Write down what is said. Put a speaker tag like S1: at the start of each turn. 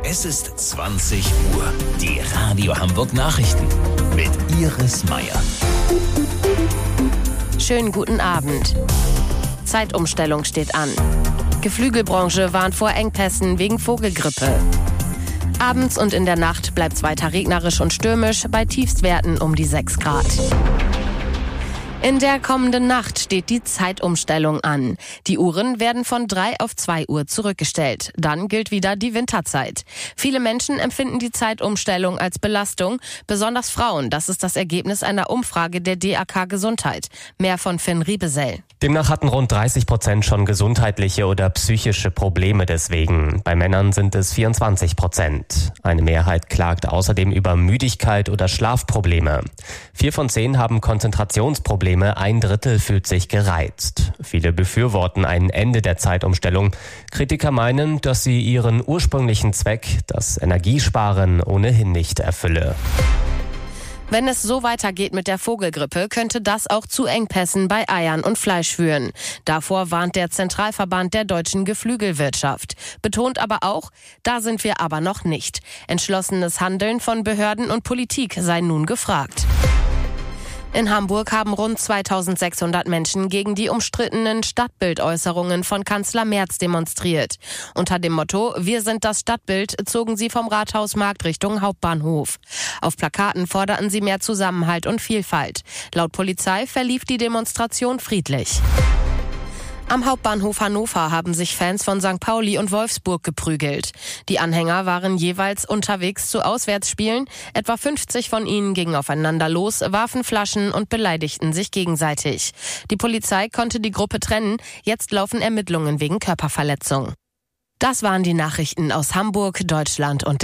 S1: Es ist 20 Uhr. Die Radio Hamburg Nachrichten mit Iris Meier.
S2: Schönen guten Abend. Zeitumstellung steht an. Geflügelbranche warnt vor Engpässen wegen Vogelgrippe. Abends und in der Nacht bleibt es weiter regnerisch und stürmisch, bei Tiefstwerten um die 6 Grad. In der kommenden Nacht steht die Zeitumstellung an. Die Uhren werden von 3 auf 2 Uhr zurückgestellt. Dann gilt wieder die Winterzeit. Viele Menschen empfinden die Zeitumstellung als Belastung, besonders Frauen. Das ist das Ergebnis einer Umfrage der DAK Gesundheit. Mehr von Finn Riebesell.
S3: Demnach hatten rund 30% schon gesundheitliche oder psychische Probleme deswegen. Bei Männern sind es 24%. Eine Mehrheit klagt außerdem über Müdigkeit oder Schlafprobleme. 4 von 10 haben Konzentrationsprobleme, 1/3 fühlt sich gereizt. Viele befürworten ein Ende der Zeitumstellung. Kritiker meinen, dass sie ihren ursprünglichen Zweck, das Energiesparen, ohnehin nicht erfülle.
S2: Wenn es so weitergeht mit der Vogelgrippe, könnte das auch zu Engpässen bei Eiern und Fleisch führen. Davor warnt der Zentralverband der deutschen Geflügelwirtschaft. Betont aber auch, da sind wir aber noch nicht. Entschlossenes Handeln von Behörden und Politik sei nun gefragt. In Hamburg haben rund 2600 Menschen gegen die umstrittenen Stadtbildäußerungen von Kanzler Merz demonstriert. Unter dem Motto „Wir sind das Stadtbild" zogen sie vom Rathausmarkt Richtung Hauptbahnhof. Auf Plakaten forderten sie mehr Zusammenhalt und Vielfalt. Laut Polizei verlief die Demonstration friedlich. Am Hauptbahnhof Hannover haben sich Fans von St. Pauli und Wolfsburg geprügelt. Die Anhänger waren jeweils unterwegs zu Auswärtsspielen. Etwa 50 von ihnen gingen aufeinander los, warfen Flaschen und beleidigten sich gegenseitig. Die Polizei konnte die Gruppe trennen. Jetzt laufen Ermittlungen wegen Körperverletzung. Das waren die Nachrichten aus Hamburg, Deutschland und